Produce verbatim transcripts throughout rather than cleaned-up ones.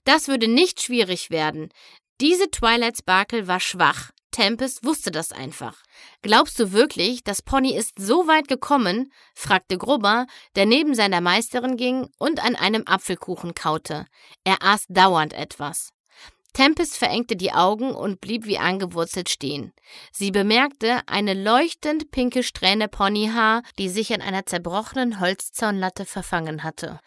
Das würde nicht schwierig werden. Diese Twilight Sparkle war schwach. Tempest wusste das einfach. »Glaubst du wirklich, das Pony ist so weit gekommen?« fragte Grubber, der neben seiner Meisterin ging und an einem Apfelkuchen kaute. Er aß dauernd etwas. Tempest verengte die Augen und blieb wie angewurzelt stehen. Sie bemerkte eine leuchtend pinke Strähne Ponyhaar, die sich an einer zerbrochenen Holzzaunlatte verfangen hatte.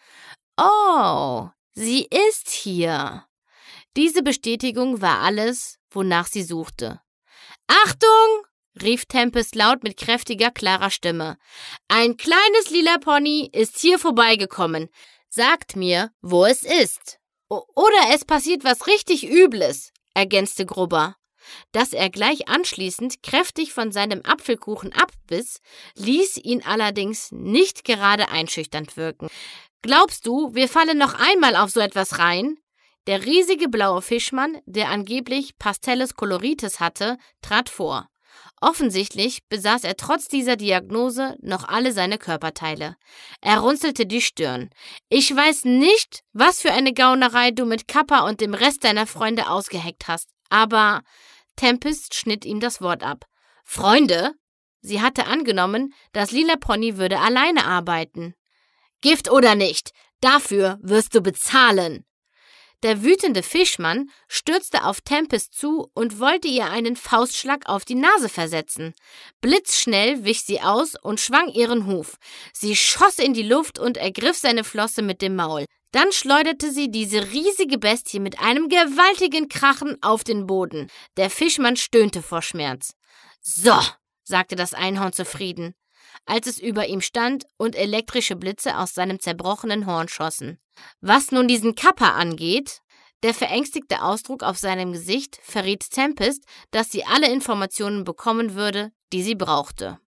»Oh, sie ist hier!« Diese Bestätigung war alles, wonach sie suchte. »Achtung!« rief Tempest laut mit kräftiger, klarer Stimme. »Ein kleines lila Pony ist hier vorbeigekommen. Sagt mir, wo es ist.« O- »Oder es passiert was richtig Übles«, ergänzte Grubber. Dass er gleich anschließend kräftig von seinem Apfelkuchen abbiss, ließ ihn allerdings nicht gerade einschüchternd wirken. »Glaubst du, wir fallen noch einmal auf so etwas rein?« Der riesige blaue Fischmann, der angeblich Pastelles Coloritis hatte, trat vor. Offensichtlich besaß er trotz dieser Diagnose noch alle seine Körperteile. Er runzelte die Stirn. »Ich weiß nicht, was für eine Gaunerei du mit Kappa und dem Rest deiner Freunde ausgeheckt hast, aber...« Tempest schnitt ihm das Wort ab. »Freunde?« Sie hatte angenommen, das lila Pony würde alleine arbeiten. »Gift oder nicht, dafür wirst du bezahlen!« Der wütende Fischmann stürzte auf Tempest zu und wollte ihr einen Faustschlag auf die Nase versetzen. Blitzschnell wich sie aus und schwang ihren Huf. Sie schoss in die Luft und ergriff seine Flosse mit dem Maul. Dann schleuderte sie diese riesige Bestie mit einem gewaltigen Krachen auf den Boden. Der Fischmann stöhnte vor Schmerz. »So«, sagte das Einhorn zufrieden, als es über ihm stand und elektrische Blitze aus seinem zerbrochenen Horn schossen. Was nun diesen Kappa angeht, der verängstigte Ausdruck auf seinem Gesicht verriet Tempest, dass sie alle Informationen bekommen würde, die sie brauchte.